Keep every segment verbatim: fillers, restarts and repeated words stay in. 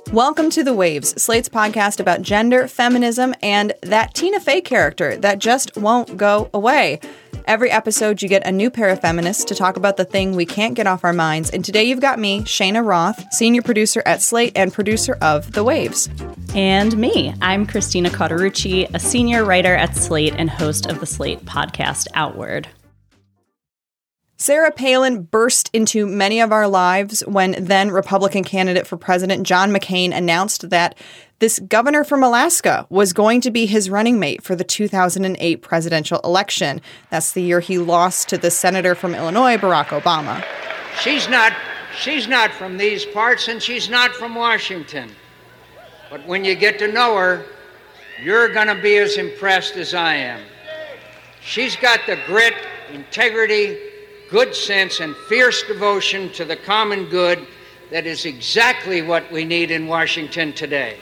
Welcome to The Waves, Slate's podcast about gender, feminism, and that Tina Fey character that just won't go away. Every episode, you get a new pair of feminists to talk about the thing we can't get off our minds. And today you've got me, Shayna Roth, senior producer at Slate and producer of The Waves. And me, I'm Christina Cauterucci, a senior writer at Slate and host of the Slate podcast Outward. Sarah Palin burst into many of our lives when then Republican candidate for president John McCain announced that this governor from Alaska was going to be his running mate for the two thousand eight presidential election. That's the year he lost to the senator from Illinois, Barack Obama. She's not, she's not from these parts, and she's not from Washington. But when you get to know her, you're going to be as impressed as I am. She's got the grit, integrity, good sense, and fierce devotion to the common good that is exactly what we need in Washington today.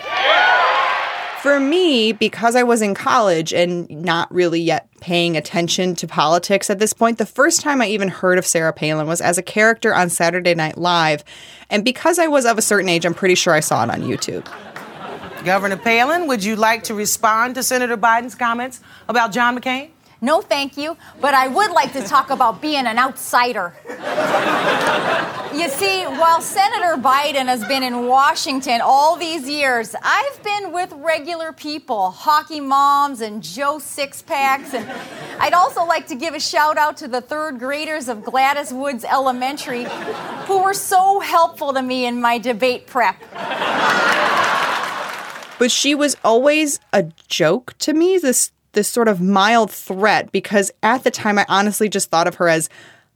For me, because I was in college and not really yet paying attention to politics at this point, the first time I even heard of Sarah Palin was as a character on Saturday Night Live. And because I was of a certain age, I'm pretty sure I saw it on YouTube. Governor Palin, would you like to respond to Senator Biden's comments about John McCain? No, thank you, but I would like to talk about being an outsider. You see, while Senator Biden has been in Washington all these years, I've been with regular people, hockey moms and Joe Six-Packs, and I'd also like to give a shout-out to the third graders of Gladys Woods Elementary who were so helpful to me in my debate prep. But she was always a joke to me, this this sort of mild threat, because at the time I honestly just thought of her as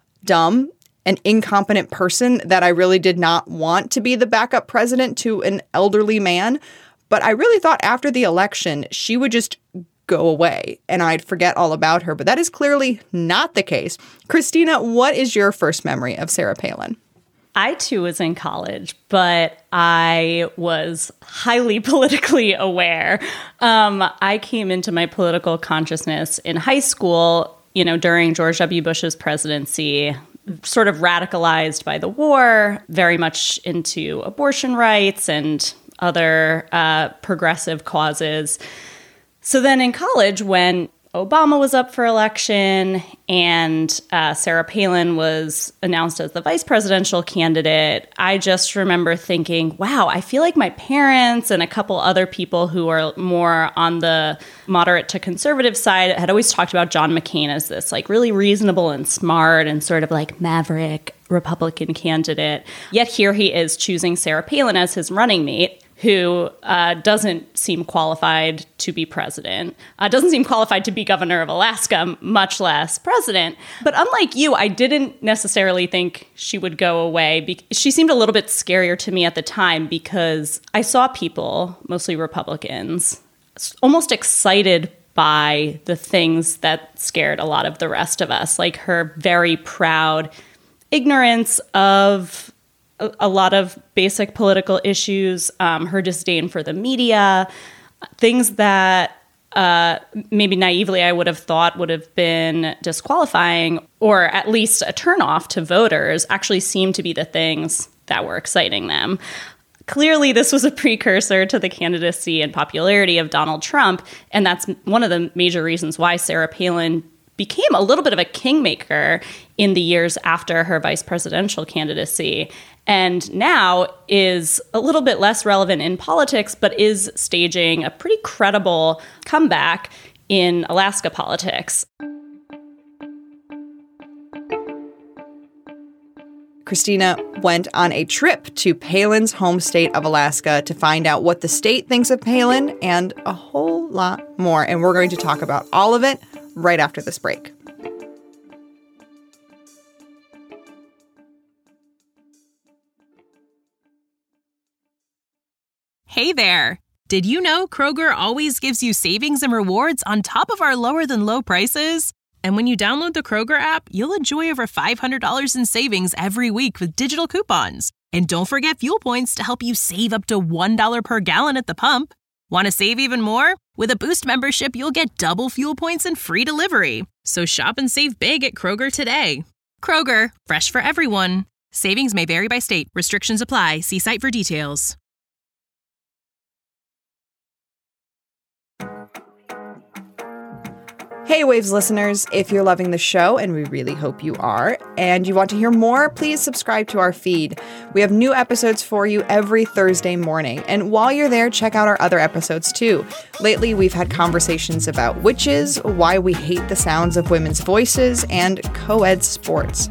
dumb, an incompetent person that I really did not want to be the backup president to an elderly man. But I really thought after the election, she would just go away and I'd forget all about her. But that is clearly not the case. Christina, what is your first memory of Sarah Palin? I, too, was in college, but I was highly politically aware. Um, I came into my political consciousness in high school, you know, during George W. Bush's presidency, sort of radicalized by the war, very much into abortion rights and other uh, progressive causes. So then in college, when Obama was up for election and uh, Sarah Palin was announced as the vice presidential candidate, I just remember thinking, wow, I feel like my parents and a couple other people who are more on the moderate to conservative side had always talked about John McCain as this like really reasonable and smart and sort of like maverick Republican candidate. Yet here he is choosing Sarah Palin as his running mate, who uh, doesn't seem qualified to be president, uh, doesn't seem qualified to be governor of Alaska, much less president. But unlike you, I didn't necessarily think she would go away. Be- she seemed a little bit scarier to me at the time because I saw people, mostly Republicans, almost excited by the things that scared a lot of the rest of us, like her very proud ignorance of a lot of basic political issues, um, her disdain for the media, things that uh, maybe naively I would have thought would have been disqualifying or at least a turnoff to voters actually seemed to be the things that were exciting them. Clearly, this was a precursor to the candidacy and popularity of Donald Trump, and that's one of the major reasons why Sarah Palin became a little bit of a kingmaker in the years after her vice presidential candidacy, and now is a little bit less relevant in politics, but is staging a pretty credible comeback in Alaska politics. Christina went on a trip to Palin's home state of Alaska to find out what the state thinks of Palin and a whole lot more. And we're going to talk about all of it right after this break. Hey there! Did you know Kroger always gives you savings and rewards on top of our lower than low prices? And when you download the Kroger app, you'll enjoy over five hundred dollars in savings every week with digital coupons. And don't forget fuel points to help you save up to one dollar per gallon at the pump. Want to save even more? With a Boost membership, you'll get double fuel points and free delivery. So shop and save big at Kroger today. Kroger, fresh for everyone. Savings may vary by state. Restrictions apply. See site for details. Hey Waves listeners, if you're loving the show, and we really hope you are, and you want to hear more, please subscribe to our feed. We have new episodes for you every Thursday morning, and while you're there, check out our other episodes too. Lately, we've had conversations about witches, why we hate the sounds of women's voices, and co-ed sports.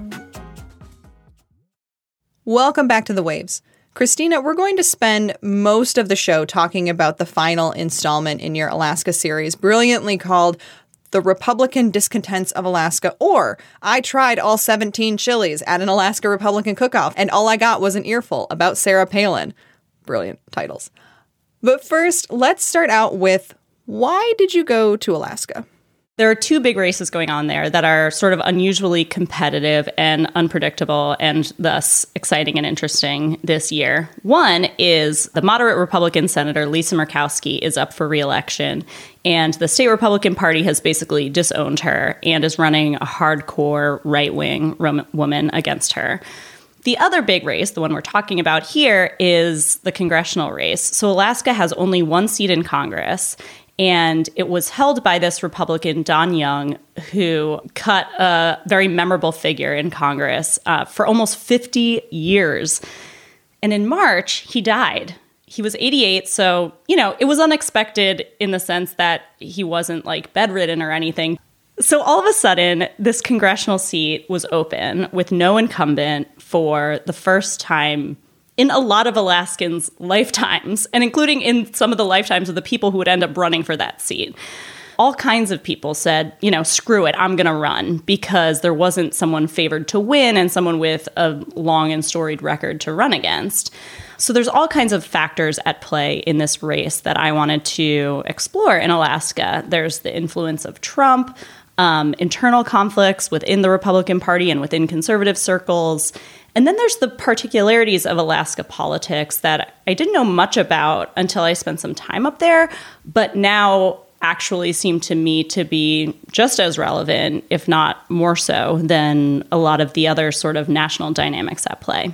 Welcome back to The Waves. Christina, we're going to spend most of the show talking about the final installment in your Alaska series, brilliantly called The Republican Discontents of Alaska, or I Tried All seventeen Chilies at an Alaska Republican Cook-Off, and all I got was an earful about Sarah Palin. Brilliant titles. But first, let's start out with, why did you go to Alaska? There are two big races going on there that are sort of unusually competitive and unpredictable and thus exciting and interesting this year. One is the moderate Republican Senator Lisa Murkowski is up for re-election, and the state Republican Party has basically disowned her and is running a hardcore right-wing rom- woman against her. The other big race, the one we're talking about here, is the congressional race. So Alaska has only one seat in Congress, and it was held by this Republican, Don Young, who cut a very memorable figure in Congress uh, for almost fifty years. And in March, he died. He was eighty-eight, so, you know, it was unexpected in the sense that he wasn't, like, bedridden or anything. So all of a sudden, this congressional seat was open with no incumbent for the first time in a lot of Alaskans' lifetimes, and including in some of the lifetimes of the people who would end up running for that seat. All kinds of people said, you know, screw it, I'm going to run, because there wasn't someone favored to win and someone with a long and storied record to run against. So there's all kinds of factors at play in this race that I wanted to explore in Alaska. There's the influence of Trump, um, internal conflicts within the Republican Party and within conservative circles. And then there's the particularities of Alaska politics that I didn't know much about until I spent some time up there, but now actually seem to me to be just as relevant, if not more so, than a lot of the other sort of national dynamics at play.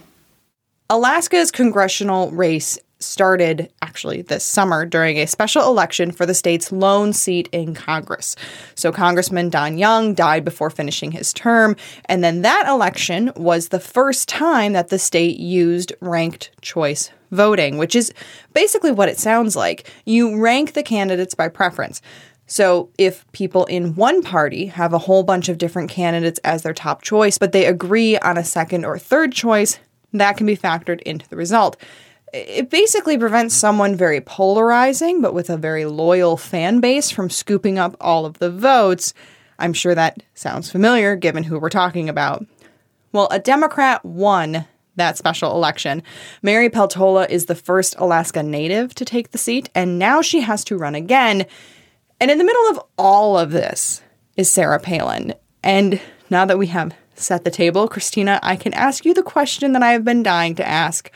Alaska's congressional race started actually this summer during a special election for the state's lone seat in Congress. So Congressman Don Young died before finishing his term, and then that election was the first time that the state used ranked choice voting, which is basically what it sounds like. You rank the candidates by preference. So if people in one party have a whole bunch of different candidates as their top choice, but they agree on a second or third choice, that can be factored into the result. It basically prevents someone very polarizing, but with a very loyal fan base, from scooping up all of the votes. I'm sure that sounds familiar, given who we're talking about. Well, a Democrat won that special election. Mary Peltola is the first Alaska native to take the seat, and now she has to run again. And in the middle of all of this is Sarah Palin. And now that we have set the table, Christina, I can ask you the question that I have been dying to ask.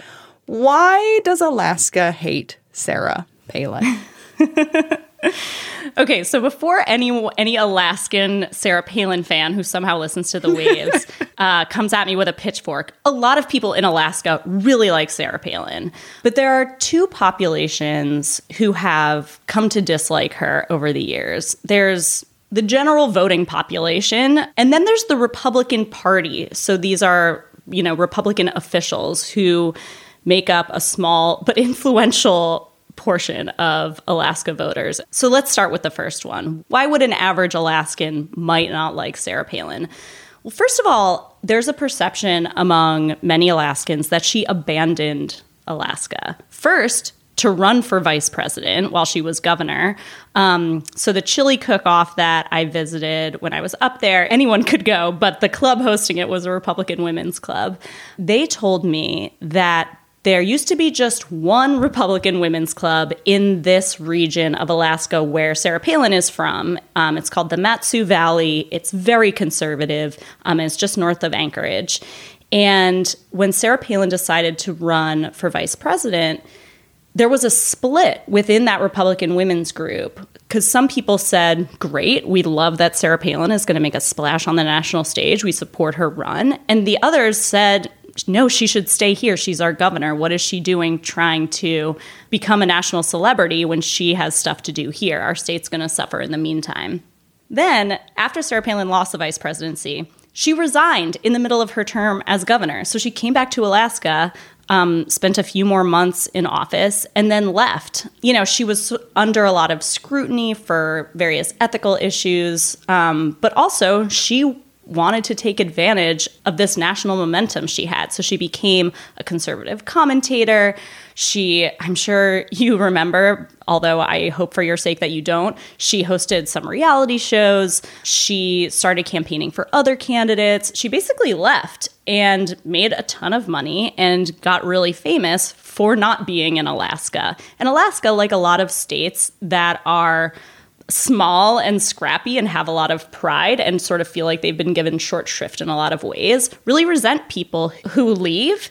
Why does Alaska hate Sarah Palin? Okay, so before any any Alaskan Sarah Palin fan who somehow listens to The Waves uh, comes at me with a pitchfork, a lot of people in Alaska really like Sarah Palin. But there are two populations who have come to dislike her over the years. There's the general voting population, and then there's the Republican Party. So these are, you know, Republican officials who make up a small but influential portion of Alaska voters. So let's start with the first one. Why would an average Alaskan might not like Sarah Palin? Well, first of all, there's a perception among many Alaskans that she abandoned Alaska. First, to run for vice president while she was governor. Um, so the chili cook-off that I visited when I was up there, anyone could go, but the club hosting it was a Republican women's club. They told me that there used to be just one Republican women's club in this region of Alaska where Sarah Palin is from. Um, it's called the Mat-Su Valley. It's very conservative. Um, and it's just north of Anchorage. And when Sarah Palin decided to run for vice president, there was a split within that Republican women's group, because some people said, great, we love that Sarah Palin is going to make a splash on the national stage. We support her run. And the others said, no, she should stay here. She's our governor. What is she doing trying to become a national celebrity when she has stuff to do here? Our state's going to suffer in the meantime. Then, after Sarah Palin lost the vice presidency, she resigned in the middle of her term as governor. So she came back to Alaska, um, spent a few more months in office, and then left. You know, she was under a lot of scrutiny for various ethical issues, um, but also she wanted to take advantage of this national momentum she had. So she became a conservative commentator. She, I'm sure you remember, although I hope for your sake that you don't, she hosted some reality shows. She started campaigning for other candidates. She basically left and made a ton of money and got really famous for not being in Alaska. And Alaska, like a lot of states that are small and scrappy and have a lot of pride and sort of feel like they've been given short shrift in a lot of ways, really resent people who leave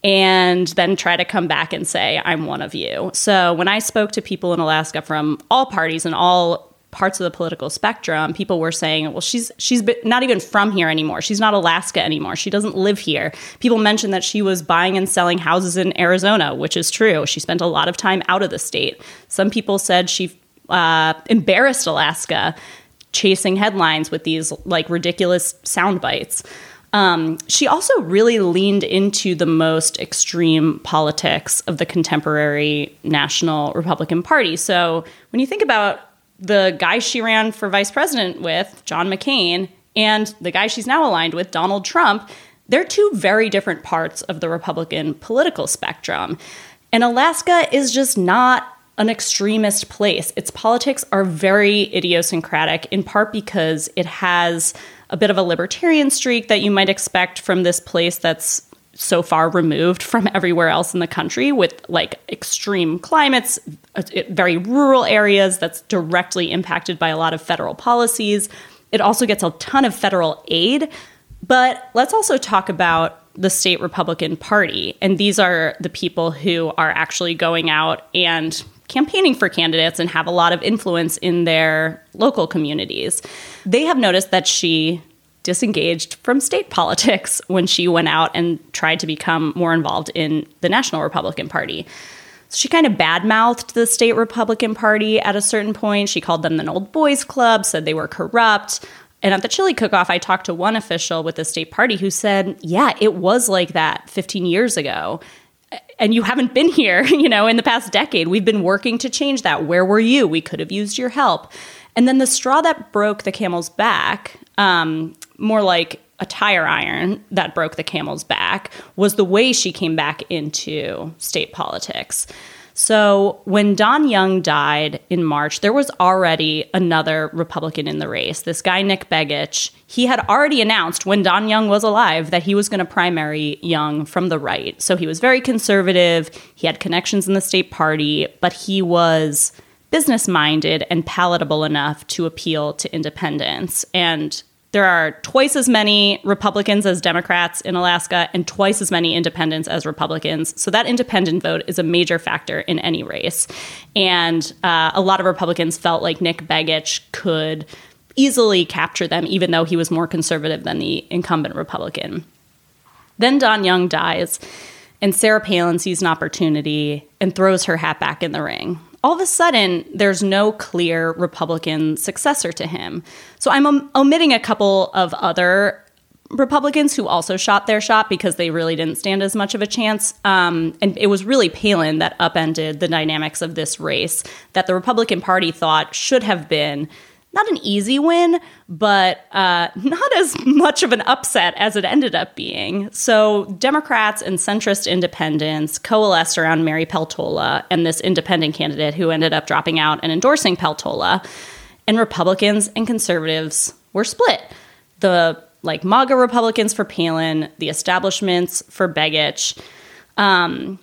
and then try to come back and say, I'm one of you. So when I spoke to people in Alaska from all parties and all parts of the political spectrum, people were saying, well, she's she's not even from here anymore. She's not Alaska anymore. She doesn't live here. People mentioned that she was buying and selling houses in Arizona, which is true. She spent a lot of time out of the state. Some people said she Uh, embarrassed Alaska, chasing headlines with these like ridiculous sound bites. Um, she also really leaned into the most extreme politics of the contemporary National Republican Party. So when you think about the guy she ran for vice president with, John McCain, and the guy she's now aligned with, Donald Trump, they're two very different parts of the Republican political spectrum. And Alaska is just not an extremist place. Its politics are very idiosyncratic, in part because it has a bit of a libertarian streak that you might expect from this place that's so far removed from everywhere else in the country, with like extreme climates, very rural areas that's directly impacted by a lot of federal policies. It also gets a ton of federal aid. But let's also talk about the state Republican Party. And these are the people who are actually going out and campaigning for candidates and have a lot of influence in their local communities. They have noticed that she disengaged from state politics when she went out and tried to become more involved in the National Republican Party. So she kind of badmouthed the state Republican Party at a certain point. She called them an old boys club, said they were corrupt. And at the chili cook-off, I talked to one official with the state party who said, yeah, it was like that fifteen years ago. And you haven't been here, you know, in the past decade. We've been working to change that. Where were you? We could have used your help. And then the straw that broke the camel's back, um, more like a tire iron that broke the camel's back, was the way she came back into state politics. So when Don Young died in March, there was already another Republican in the race. This guy, Nick Begich, he had already announced when Don Young was alive that he was going to primary Young from the right. So he was very conservative. He had connections in the state party, but he was business-minded and palatable enough to appeal to independents. And there are twice as many Republicans as Democrats in Alaska and twice as many independents as Republicans. So that independent vote is a major factor in any race. And uh, a lot of Republicans felt like Nick Begich could easily capture them, even though he was more conservative than the incumbent Republican. Then Don Young dies, and Sarah Palin sees an opportunity and throws her hat back in the ring. All of a sudden, there's no clear Republican successor to him. So I'm om- omitting a couple of other Republicans who also shot their shot because they really didn't stand as much of a chance. Um, and it was really Palin that upended the dynamics of this race that the Republican Party thought should have been not an easy win, but uh, not as much of an upset as it ended up being. So Democrats and centrist independents coalesced around Mary Peltola and this independent candidate who ended up dropping out and endorsing Peltola. And Republicans and conservatives were split. The like MAGA Republicans for Palin, the establishments for Begich. Um,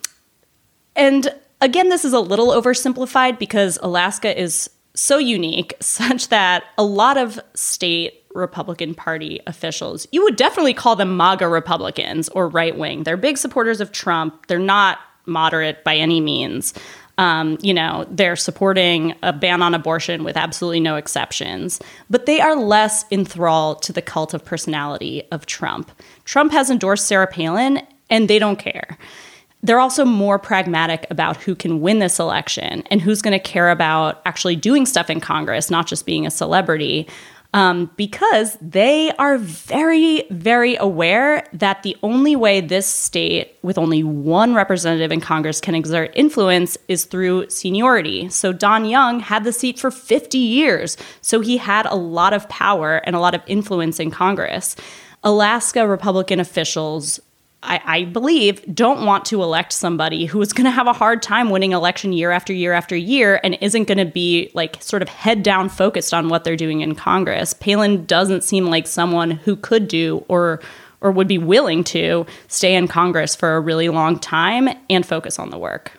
and again, this is a little oversimplified because Alaska is so unique, such that a lot of state Republican Party officials, you would definitely call them MAGA Republicans or right-wing. They're big supporters of Trump. They're not moderate by any means. Um, you know, they're supporting a ban on abortion with absolutely no exceptions. But they are less enthralled to the cult of personality of Trump. Trump has endorsed Sarah Palin, and they don't care. They're also more pragmatic about who can win this election and who's going to care about actually doing stuff in Congress, not just being a celebrity. um, because they are very, very aware that the only way this state with only one representative in Congress can exert influence is through seniority. So Don Young had the seat for fifty years, so he had a lot of power and a lot of influence in Congress. Alaska Republican officials, I, I believe, don't want to elect somebody who is going to have a hard time winning election year after year after year and isn't going to be like sort of head down focused on what they're doing in Congress. Palin doesn't seem like someone who could do or or would be willing to stay in Congress for a really long time and focus on the work.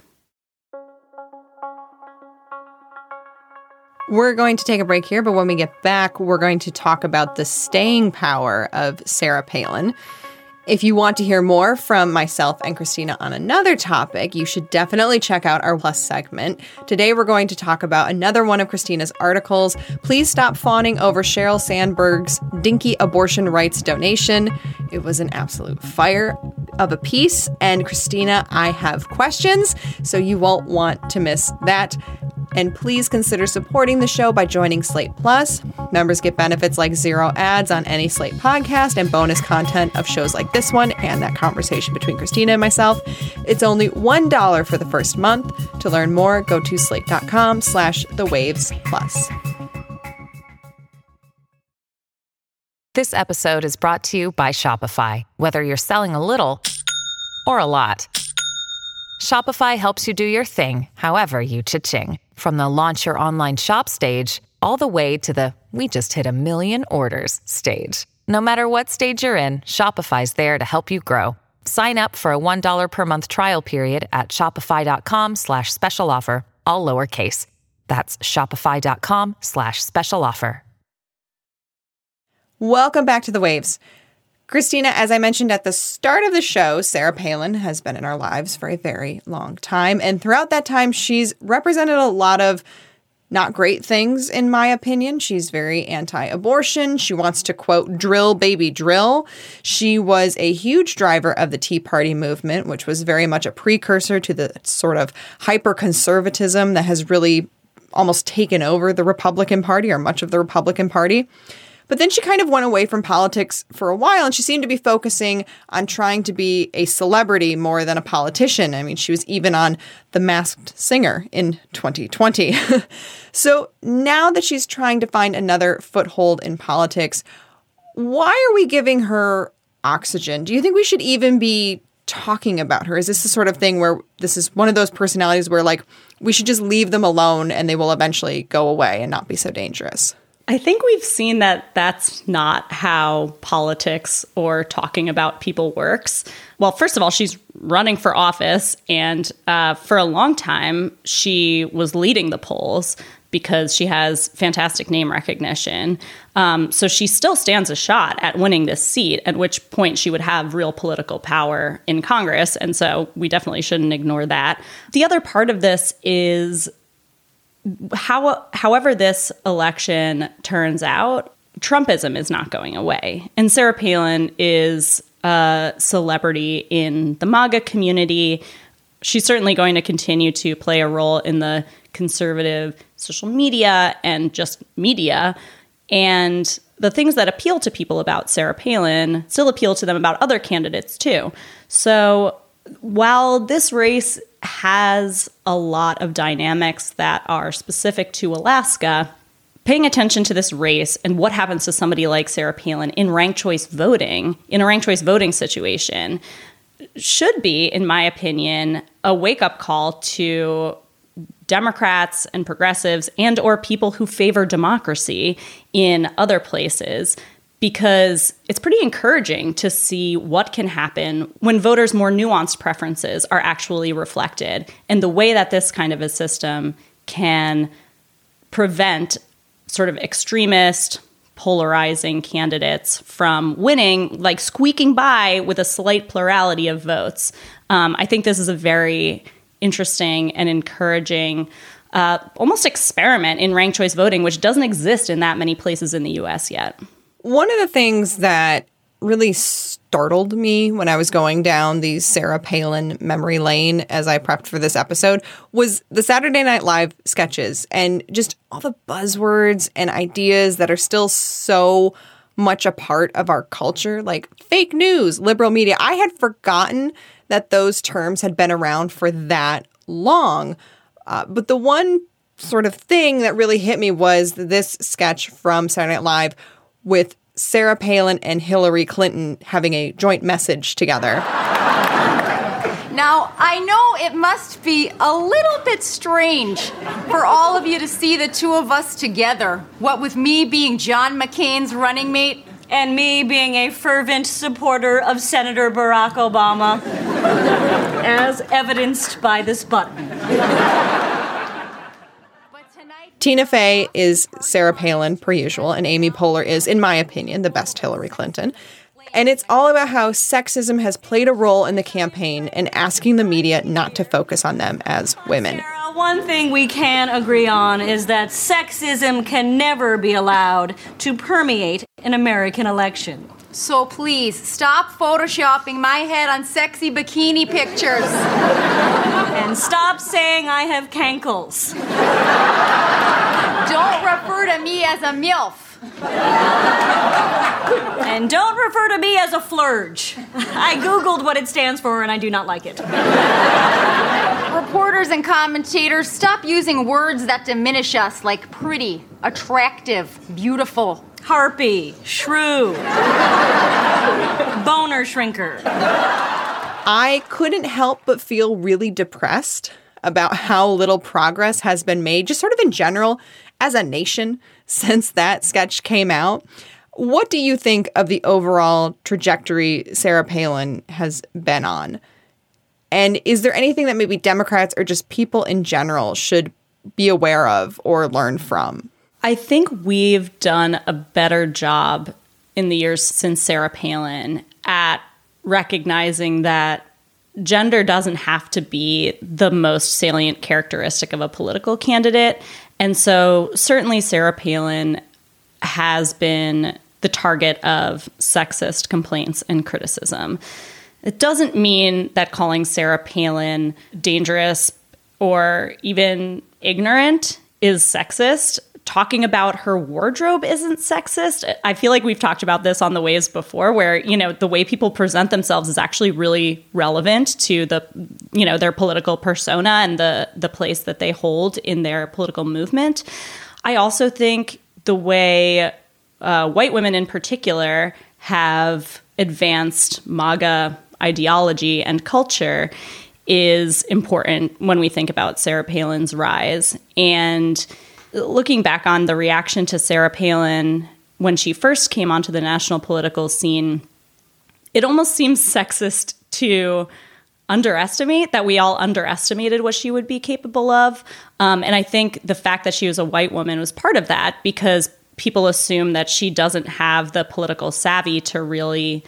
We're going to take a break here, but when we get back, we're going to talk about the staying power of Sarah Palin. If you want to hear more from myself and Christina on another topic, you should definitely check out our Plus segment. Today, we're going to talk about another one of Christina's articles. Please stop fawning over Sheryl Sandberg's dinky abortion rights donation. It was an absolute fire of a piece. And Christina, I have questions, so you won't want to miss that. And please consider supporting the show by joining Slate Plus. Members get benefits like zero ads on any Slate podcast and bonus content of shows like this one and that conversation between Christina and myself. It's only one dollar for the first month. To learn more, go to slate.com slash the waves plus. This episode is brought to you by Shopify. Whether you're selling a little or a lot, Shopify helps you do your thing, however you cha-ching. From the launch your online shop stage, all the way to the we just hit a million orders stage. No matter what stage you're in, Shopify's there to help you grow. Sign up for a one dollar per month trial period at shopify.com slash special offer, all lowercase. That's shopify.com slash special offer. Welcome back to The Waves. Christina, as I mentioned at the start of the show, Sarah Palin has been in our lives for a very long time. And throughout that time, she's represented a lot of not great things, in my opinion. She's very anti-abortion. She wants to, quote, drill, baby, drill. She was a huge driver of the Tea Party movement, which was very much a precursor to the sort of hyper-conservatism that has really almost taken over the Republican Party or much of the Republican Party. But then she kind of went away from politics for a while, and she seemed to be focusing on trying to be a celebrity more than a politician. I mean, she was even on The Masked Singer in twenty twenty. So now that she's trying to find another foothold in politics, why are we giving her oxygen? Do you think we should even be talking about her? Is this the sort of thing where this is one of those personalities where, like, we should just leave them alone and they will eventually go away and not be so dangerous? I think we've seen that that's not how politics or talking about people works. Well, first of all, she's running for office, and uh, for a long time, she was leading the polls because she has fantastic name recognition. Um, so she still stands a shot at winning this seat, at which point she would have real political power in Congress. And so we definitely shouldn't ignore that. The other part of this is How, however this election turns out, Trumpism is not going away. And Sarah Palin is a celebrity in the MAGA community. She's certainly going to continue to play a role in the conservative social media and just media. And the things that appeal to people about Sarah Palin still appeal to them about other candidates, too. So while this race has a lot of dynamics that are specific to Alaska, paying attention to this race and what happens to somebody like Sarah Palin in ranked choice voting, in a ranked choice voting situation, should be, in my opinion, a wake-up call to Democrats and progressives and or people who favor democracy in other places, because it's pretty encouraging to see what can happen when voters' more nuanced preferences are actually reflected, and the way that this kind of a system can prevent sort of extremist, polarizing candidates from winning, like squeaking by with a slight plurality of votes. Um, I think this is a very interesting and encouraging uh, almost experiment in ranked choice voting, which doesn't exist in that many places in the U S yet. One of the things that really st- startled me when I was going down the Sarah Palin memory lane as I prepped for this episode was the Saturday Night Live sketches and just all the buzzwords and ideas that are still so much a part of our culture, like fake news, liberal media. I had forgotten that those terms had been around for that long. Uh, but the one sort of thing that really hit me was this sketch from Saturday Night Live with Sarah Palin and Hillary Clinton having a joint message together. Now, I know it must be a little bit strange for all of you to see the two of us together. What with me being John McCain's running mate and me being a fervent supporter of Senator Barack Obama, as evidenced by this button. Tina Fey is Sarah Palin, per usual, and Amy Poehler is, in my opinion, the best Hillary Clinton. And it's all about how sexism has played a role in the campaign and asking the media not to focus on them as women. Sarah, one thing we can agree on is that sexism can never be allowed to permeate an American election. So please, stop photoshopping my head on sexy bikini pictures. And stop saying I have cankles. Don't refer to me as a MILF. And don't refer to me as a flurge. I Googled what it stands for and I do not like it. Reporters and commentators, stop using words that diminish us like pretty, attractive, beautiful. Harpy, shrew, boner shrinker. I couldn't help but feel really depressed about how little progress has been made, just sort of in general, as a nation, since that sketch came out. What do you think of the overall trajectory Sarah Palin has been on? And is there anything that maybe Democrats or just people in general should be aware of or learn from? I think we've done a better job in the years since Sarah Palin at recognizing that gender doesn't have to be the most salient characteristic of a political candidate. And so certainly Sarah Palin has been the target of sexist complaints and criticism. It doesn't mean that calling Sarah Palin dangerous or even ignorant is sexist. Talking about her wardrobe isn't sexist. I feel like we've talked about this on The Waves before, where, you know, the way people present themselves is actually really relevant to the, you know, their political persona and the the place that they hold in their political movement. I also think the way uh, white women in particular have advanced MAGA ideology and culture is important when we think about Sarah Palin's rise. And looking back on the reaction to Sarah Palin when she first came onto the national political scene, it almost seems sexist to underestimate that we all underestimated what she would be capable of. Um, and I think the fact that she was a white woman was part of that, because people assume that she doesn't have the political savvy to really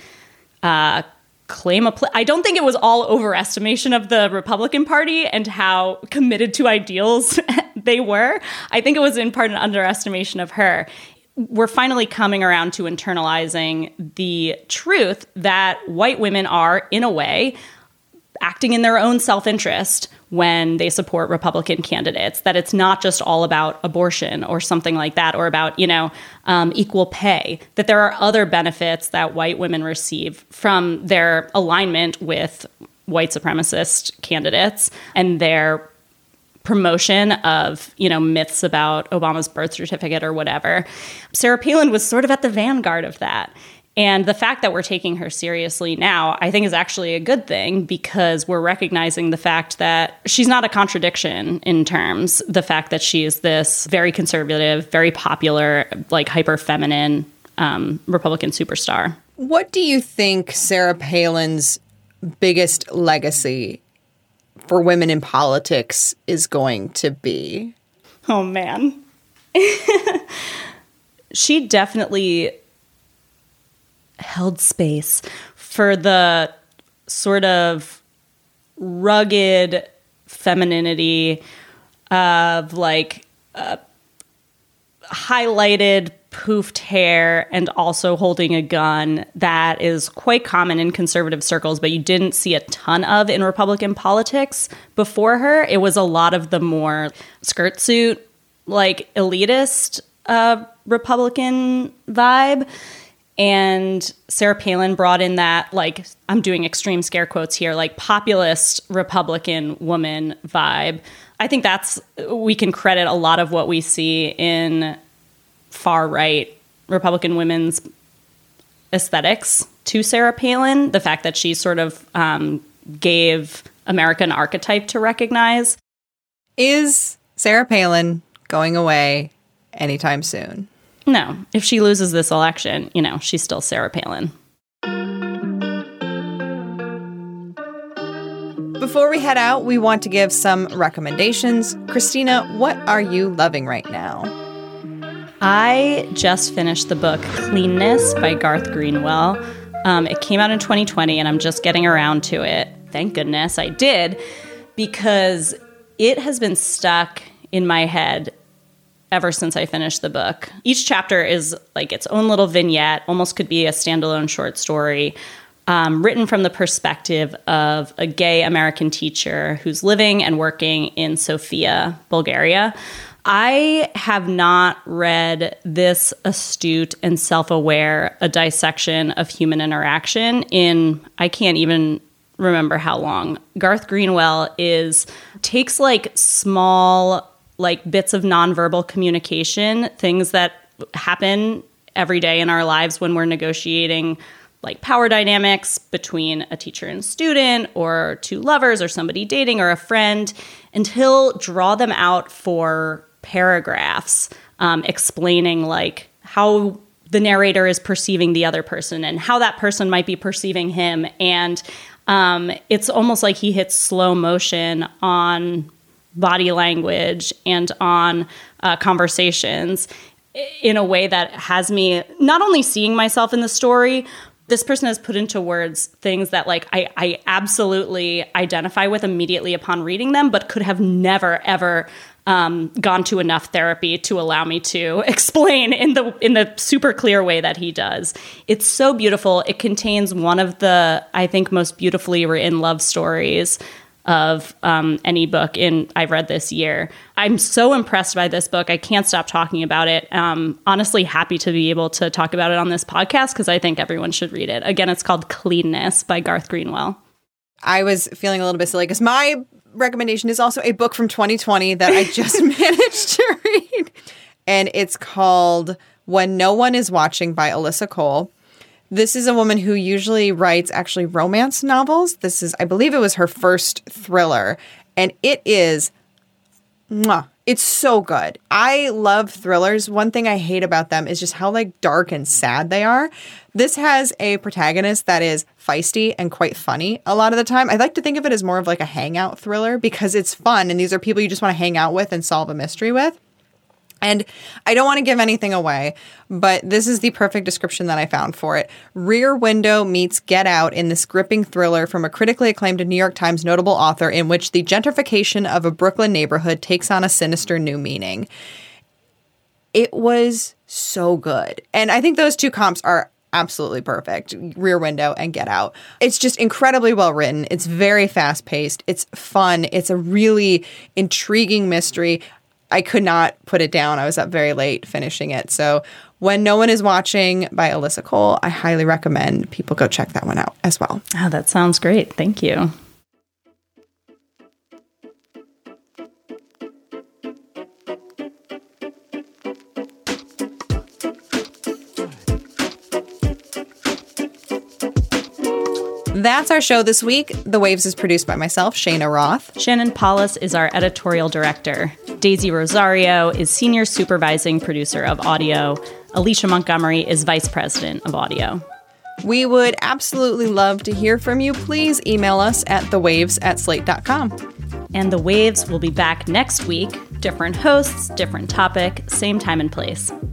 uh, claim a pl- I don't think it was all overestimation of the Republican Party and how committed to ideals they were. I think it was in part an underestimation of her. We're finally coming around to internalizing the truth that white women are, in a way, acting in their own self-interest when they support Republican candidates, that it's not just all about abortion or something like that, or about, you know, um, equal pay, that there are other benefits that white women receive from their alignment with white supremacist candidates and their promotion of, you know, myths about Obama's birth certificate or whatever. Sarah Palin was sort of at the vanguard of that. And the fact that we're taking her seriously now, I think, is actually a good thing, because we're recognizing the fact that she's not a contradiction in terms, the fact that she is this very conservative, very popular, like hyper feminine um, Republican superstar. What do you think Sarah Palin's biggest legacy for women in politics is going to be? Oh, man. She definitely held space for the sort of rugged femininity of, like, uh, highlighted poofed hair and also holding a gun that is quite common in conservative circles, but you didn't see a ton of in Republican politics before her. It was a lot of the more skirt suit, like elitist uh, Republican vibe. And Sarah Palin brought in that, like, I'm doing extreme scare quotes here, like populist Republican woman vibe. I think that's, we can credit a lot of what we see in far-right Republican women's aesthetics to Sarah Palin. The fact that she sort of um, gave American archetype to recognize. Is Sarah Palin going away anytime soon? No. If she loses this election, you know, she's still Sarah Palin. Before we head out, we want to give some recommendations. Christina, what are you loving right now? I just finished the book Cleanness by Garth Greenwell. Um, it came out in twenty twenty, and I'm just getting around to it. Thank goodness I did, because it has been stuck in my head ever since I finished the book. Each chapter is like its own little vignette, almost could be a standalone short story, um, written from the perspective of a gay American teacher who's living and working in Sofia, Bulgaria. I have not read this astute and self-aware a dissection of human interaction in, I can't even remember how long. Garth Greenwell is takes like small like bits of nonverbal communication, things that happen every day in our lives when we're negotiating like power dynamics between a teacher and student or two lovers or somebody dating or a friend, and he'll draw them out for paragraphs um, explaining like how the narrator is perceiving the other person and how that person might be perceiving him. And um, it's almost like he hits slow motion on body language and on uh, conversations in a way that has me not only seeing myself in the story, this person has put into words things that like I, I absolutely identify with immediately upon reading them, but could have never, ever um, gone to enough therapy to allow me to explain in the in the super clear way that he does. It's so beautiful. It contains one of the, I think, most beautifully written love stories of um, any book in I've read this year. I'm so impressed by this book. I can't stop talking about it. Um, honestly, happy to be able to talk about it on this podcast because I think everyone should read it. Again, it's called Cleanness by Garth Greenwell. I was feeling a little bit silly because my recommendation is also a book from twenty twenty that I just managed to read. And it's called When No One Is Watching by Alyssa Cole. This is a woman who usually writes actually romance novels. This is, I believe it was her first thriller. And it is, mwah, it's so good. I love thrillers. One thing I hate about them is just how like dark and sad they are. This has a protagonist that is feisty and quite funny a lot of the time. I like to think of it as more of like a hangout thriller because it's fun. And these are people you just want to hang out with and solve a mystery with. And I don't want to give anything away, but this is the perfect description that I found for it. Rear Window meets Get Out in this gripping thriller from a critically acclaimed New York Times notable author in which the gentrification of a Brooklyn neighborhood takes on a sinister new meaning. It was so good. And I think those two comps are absolutely perfect. Rear Window and Get Out. It's just incredibly well written. It's very fast paced. It's fun. It's a really intriguing mystery. I could not put it down. I was up very late finishing it. So When No One Is Watching by Alyssa Cole, I highly recommend people go check that one out as well. Oh, that sounds great. Thank you. That's our show this week. The Waves is produced by myself, Shayna Roth. Shannon Paulus is our editorial director. Daisy Rosario is senior supervising producer of audio. Alicia Montgomery is vice president of audio. We would absolutely love to hear from you. Please email us at thewaves at slate dot com. And The Waves will be back next week. Different hosts, different topic, same time and place.